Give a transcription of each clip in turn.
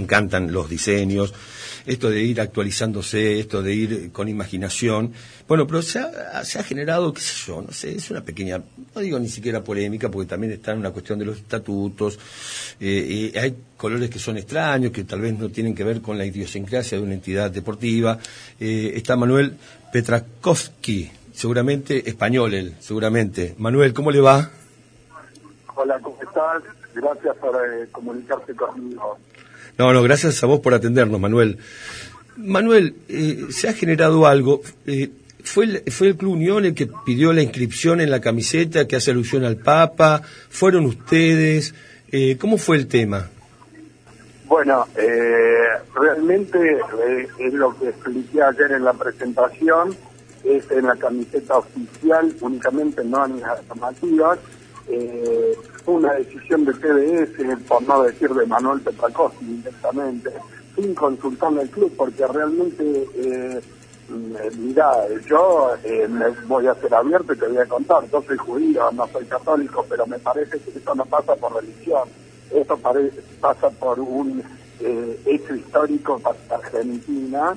encantan los diseños, esto de ir actualizándose, esto de ir con imaginación. Bueno, pero se ha generado, qué sé yo, no sé, es una pequeña, no digo ni siquiera polémica, porque también está en una cuestión de los estatutos, y hay colores que son extraños, que tal vez no tienen que ver con la idiosincrasia de una entidad deportiva. Está Manuel Petrakowski, seguramente español él, seguramente. Manuel, ¿cómo le va? Hola, ¿cómo estás? Gracias por comunicarte conmigo. No, gracias a vos por atendernos, Manuel. Manuel, se ha generado algo. ¿Fue el Club Unión el que pidió la inscripción en la camiseta que hace alusión al Papa? ¿Fueron ustedes? ¿Cómo fue el tema? Bueno, realmente es lo que expliqué ayer en la presentación, es en la camiseta oficial, únicamente no en las alternativas. Fue una decisión de TDS, por no decir de Manuel Petrakowski directamente, sin consultarle al club, porque realmente, mirá, yo me voy a ser abierto y te voy a contar, yo soy judío, no soy católico, pero me parece que esto no pasa por religión, esto pasa por un hecho histórico para Argentina,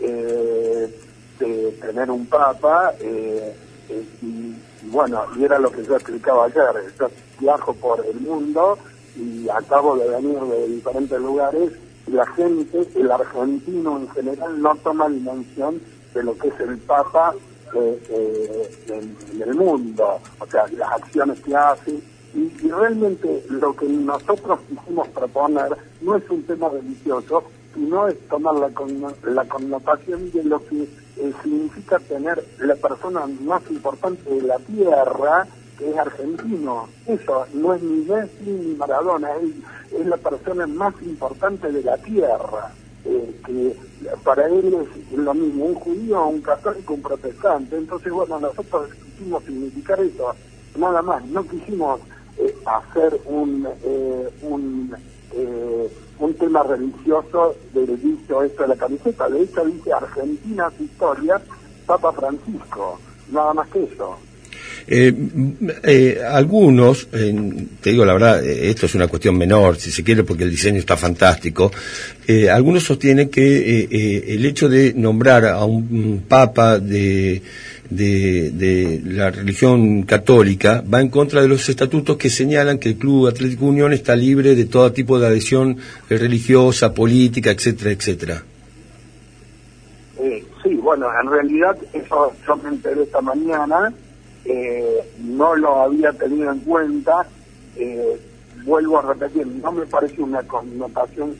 de tener un papa, y bueno, y era lo que yo explicaba ayer. Yo viajo por el mundo y acabo de venir de diferentes lugares y la gente, el argentino en general, no toma dimensión de lo que es el Papa en el mundo, o sea, las acciones que hace. Y realmente lo que nosotros quisimos proponer no es un tema religioso, sino es tomar la connotación de lo que significa tener la persona más importante de la Tierra, que es argentino. Eso no es ni Messi ni Maradona, es la persona más importante de la Tierra, que para él es lo mismo un judío, un católico, un protestante. Entonces, bueno, nosotros quisimos significar eso, nada más. No quisimos hacer un tema religioso del dicho esto de la camiseta. De hecho dice Argentina su historia, Papa Francisco, nada más que eso. Algunos, te digo la verdad, esto es una cuestión menor, si se quiere, porque el diseño está fantástico. Algunos sostienen que el hecho de nombrar a un papa de la religión católica va en contra de los estatutos que señalan que el Club Atlético Unión está libre de todo tipo de adhesión religiosa, política, etcétera, etcétera. Sí, bueno, en realidad eso yo me enteré esta mañana, no lo había tenido en cuenta, vuelvo a repetir, no me parece una connotación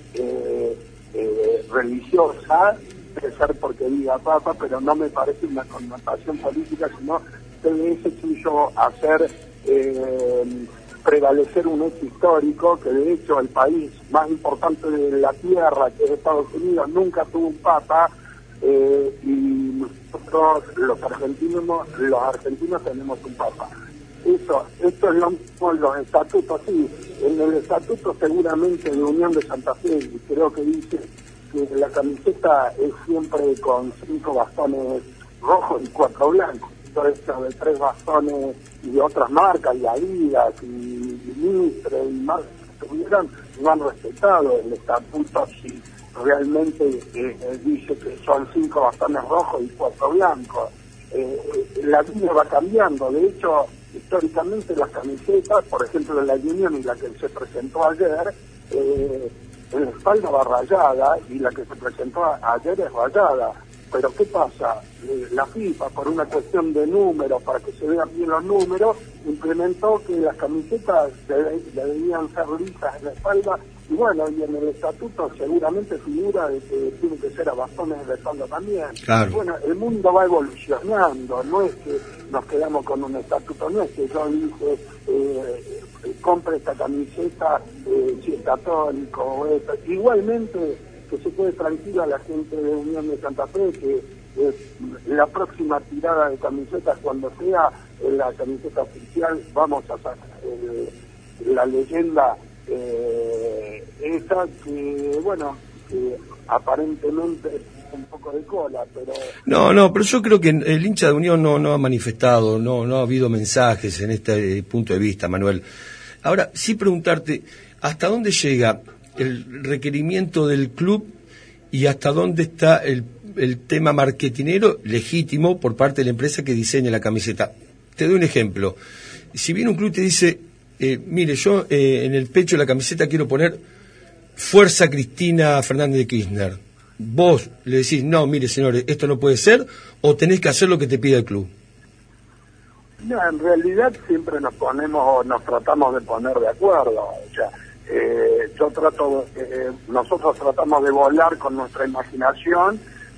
religiosa, debe ser porque diga Papa, pero no me parece una connotación política, sino TDS quiso hacer prevalecer un hecho histórico, que de hecho el país más importante de la Tierra, que es Estados Unidos, nunca tuvo un Papa, y nosotros los argentinos tenemos un Papa. Esto es lo mismo en los estatutos, sí, en el estatuto seguramente de Unión de Santa Fe, creo que dice que la camiseta es siempre con 5 bastones rojos y 4 blancos. Todo esto de 3 bastones y de otras marcas, y Adidas, y Mitre, y más que tuvieron, no han respetado el estatuto, si realmente dice que son 5 bastones rojos y 4 blancos. La línea va cambiando, de hecho, históricamente las camisetas, por ejemplo de la Unión y la que se presentó ayer, en la espalda va rayada, y la que se presentó ayer es rayada. Pero ¿qué pasa? La FIFA, por una cuestión de números, para que se vean bien los números, implementó que las camisetas debían ser lisas en la espalda, y bueno, y en el estatuto seguramente figura de que tiene que ser a bastones en la espalda también. Claro. Bueno, el mundo va evolucionando, no es que nos quedamos con un estatuto, no es que yo dije compre esta camiseta si es católico o esto. Igualmente que se quede tranquila la gente de Unión de Santa Fe, que la próxima tirada de camisetas, cuando sea la camiseta oficial, vamos a sacar la leyenda esa que, bueno, que aparentemente un poco de cola, pero... No, pero yo creo que el hincha de Unión no ha manifestado, no ha habido mensajes en este punto de vista, Manuel. Ahora, sí preguntarte, ¿hasta dónde llega el requerimiento del club y hasta dónde está el tema marketinero legítimo por parte de la empresa que diseña la camiseta. Te doy un ejemplo. Si viene un club y te dice, mire, yo en el pecho de la camiseta quiero poner Fuerza Cristina Fernández de Kirchner. Vos le decís, no, mire, señores, esto no puede ser, o tenés que hacer lo que te pida el club. No, en realidad siempre nos tratamos de poner de acuerdo. O sea, nosotros tratamos de volar con nuestra imaginación,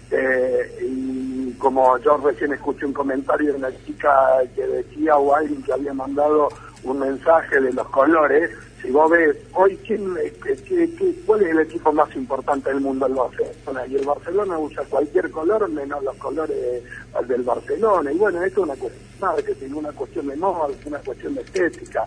y como yo recién escuché un comentario de una chica que decía, o alguien que había mandado un mensaje de los colores, si vos ves, hoy ¿cuál es el equipo más importante del mundo? El Barcelona, y el Barcelona usa cualquier color menos los colores del Barcelona, y bueno, esto es una cuestión de marketing, una cuestión de moda, una cuestión de estética.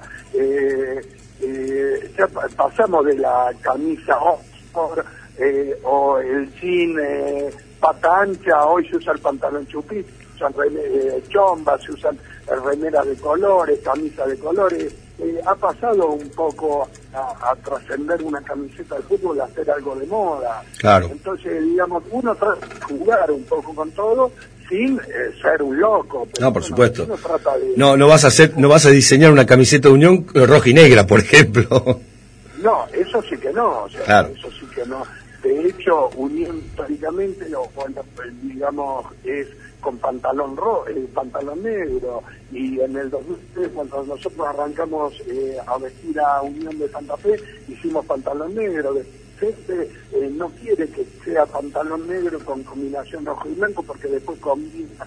Ya pasamos de la camisa Oxford o el jean pata ancha, hoy se usa el pantalón chupito, se usan chombas, se usan remeras de colores, camisas de colores. Ha pasado un poco a trascender una camiseta de fútbol, a hacer algo de moda. Claro. Entonces, digamos, uno trata de jugar un poco con todo sin ser un loco. No, por supuesto. Uno trata de... No vas a diseñar una camiseta de Unión roja y negra, por ejemplo. No, eso sí que no, o sea, claro. Eso sí que no. De hecho, Unión históricamente, digamos, es con pantalón negro, y en el 2003, cuando nosotros arrancamos a vestir a Unión de Santa Fe, hicimos pantalón negro. Gente no quiere que sea pantalón negro con combinación rojo y blanco, porque después combina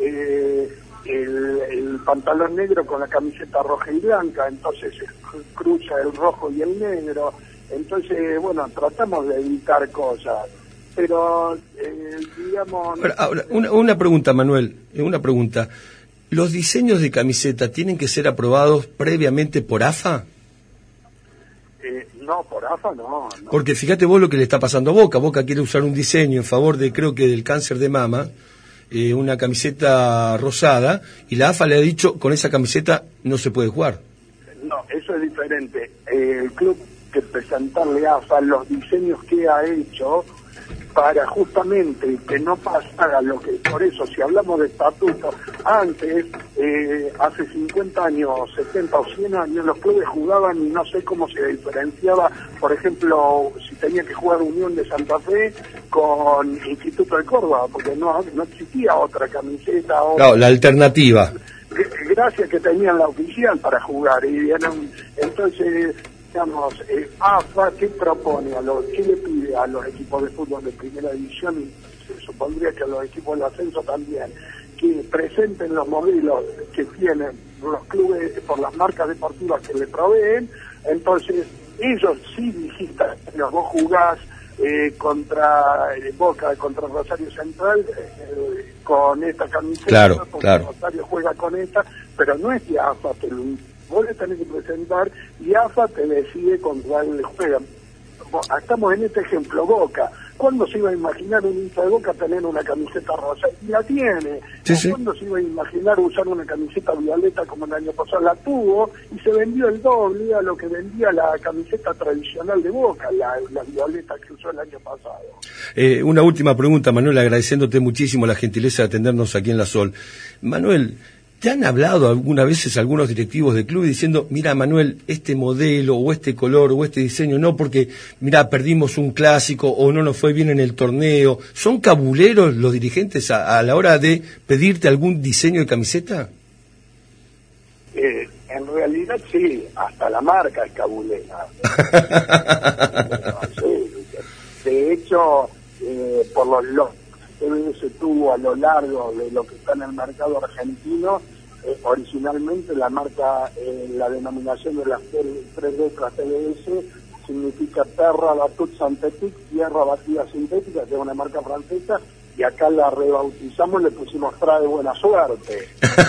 el pantalón negro con la camiseta roja y blanca, entonces se cruza el rojo y el negro. Entonces, bueno, tratamos de evitar cosas, pero digamos... Ahora, una pregunta, Manuel, una pregunta. ¿Los diseños de camiseta tienen que ser aprobados previamente por AFA? No, por AFA no. Porque fíjate vos lo que le está pasando a Boca. Boca quiere usar un diseño en favor de, creo que del cáncer de mama, una camiseta rosada, y la AFA le ha dicho, con esa camiseta no se puede jugar. No, eso es diferente. El club que presentarle a AFA los diseños que ha hecho para justamente que no pasara lo que... Por eso, si hablamos de estatutos, antes, hace 50 años, 70 o 100 años, los clubes jugaban y no sé cómo se diferenciaba, por ejemplo, si tenía que jugar Unión de Santa Fe con Instituto de Córdoba, porque no existía otra camiseta. No, la alternativa. Gracias que tenían la oficial para jugar, y entonces... Digamos, AFA, ¿qué propone? ¿Qué le pide a los equipos de fútbol de primera división? Y se supondría que a los equipos del ascenso también, que presenten los modelos que tienen los clubes por las marcas deportivas que le proveen. Entonces, ellos sí dijiste, vos jugás contra Boca, contra Rosario Central, con esta camiseta, claro. Rosario juega con esta, pero no es que AFA te lo... Vos le tenés que presentar y AFA te decide con cuál le juegan. Estamos en este ejemplo, Boca. ¿Cuándo se iba a imaginar un hincha de Boca tener una camiseta rosa? Y la tiene. Sí. ¿Cuándo se iba a imaginar usar una camiseta violeta como el año pasado? La tuvo y se vendió el doble a lo que vendía la camiseta tradicional de Boca, la violeta que usó el año pasado. Una última pregunta, Manuel, agradeciéndote muchísimo la gentileza de atendernos aquí en La Sol. Manuel, ¿te han hablado algunas veces algunos directivos del club diciendo, mira, Manuel, este modelo o este color o este diseño no, porque, mira, perdimos un clásico o no nos fue bien en el torneo? ¿Son cabuleros los dirigentes a la hora de pedirte algún diseño de camiseta? En realidad sí, hasta la marca es cabulera. De hecho, por los que se tuvo a lo largo de lo que está en el mercado argentino, originalmente la marca, la denominación de las tres letras TBS significa Terra Batut Synthetique, tierra batida sintética, que es una marca francesa, y acá la rebautizamos, le pusimos Trae Buena Suerte.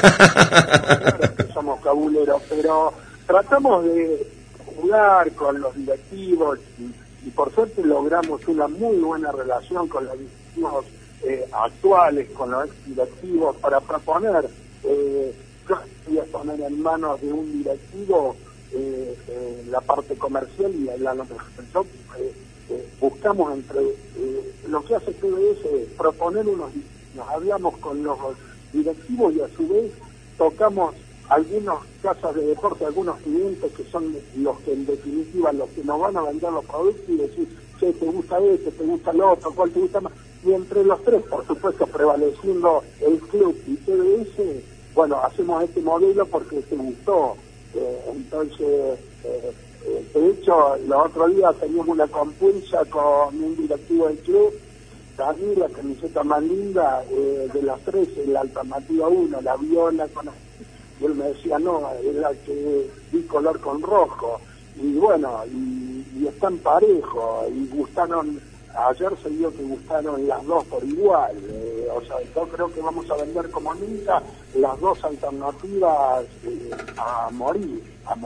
Somos cabuleros, pero tratamos de jugar con los directivos y por suerte logramos una muy buena relación con los directivos actuales, con los directivos, para proponer. Yo voy a poner en manos de un directivo la parte comercial y la nosotros buscamos entre lo que hace TBS es proponer nos hablamos con los directivos y a su vez tocamos algunas casas de deporte, algunos clientes que son los que en definitiva los que nos van a vender los productos y decir, che, te gusta este, te gusta el otro, cuál te gusta más, y entre los tres, por supuesto, prevaleciendo el club y TBS, bueno, hacemos este modelo porque te gustó. Entonces, de hecho, el otro día teníamos una compulsa con un directivo del club, Dani, la camiseta más linda de las tres, la alternativa 1, la viola, y él me decía, no, es la que vi color con rojo, y bueno, y están parejos, y gustaron, ayer se vio que gustaron las dos por igual, o sea, yo creo que vamos a vender como nunca las dos alternativas a morir.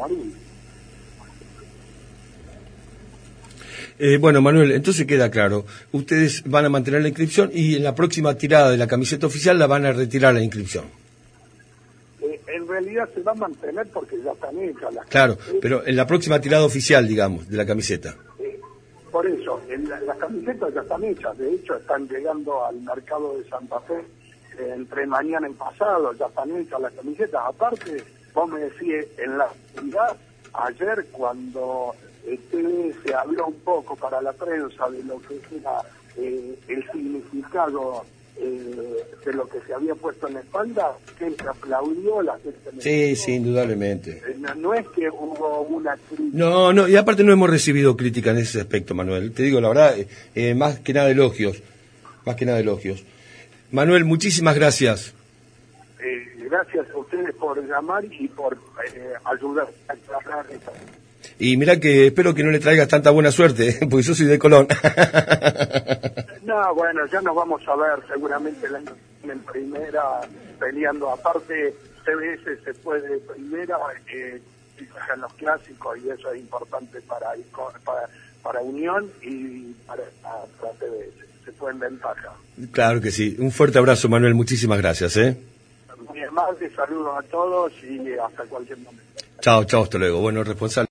Bueno, Manuel, entonces queda claro, ustedes van a mantener la inscripción y en la próxima tirada de la camiseta oficial la van a retirar la inscripción. En realidad se va a mantener porque ya están hechas las Claro, camisetas. pero en la próxima tirada oficial, digamos, de la camiseta. Por eso, las camisetas ya están hechas, de hecho están llegando al mercado de Santa Fe entre mañana y pasado, ya están hechas las camisetas. Aparte, vos me decís, en la actividad, ayer cuando se habló un poco para la prensa de lo que era el significado de lo que se había puesto en la espalda, que se aplaudió, la gente... Sí, indudablemente. No es que hubo una crítica. No, y aparte no hemos recibido crítica en ese aspecto, Manuel. Te digo la verdad, más que nada elogios. Manuel, muchísimas gracias. Gracias a ustedes por llamar y por ayudar a aclarar esto. Y mirá que espero que no le traigas tanta buena suerte, porque yo soy de Colón. No, bueno, ya nos vamos a ver seguramente el año en primera peleando. Aparte, CBS se fue de primera en los clásicos y eso es importante para Unión y para CBS. Se fue en ventaja. Claro que sí. Un fuerte abrazo, Manuel. Muchísimas gracias. Muy amable, saludos a todos y hasta cualquier momento. Chao, hasta luego. Bueno, responsable.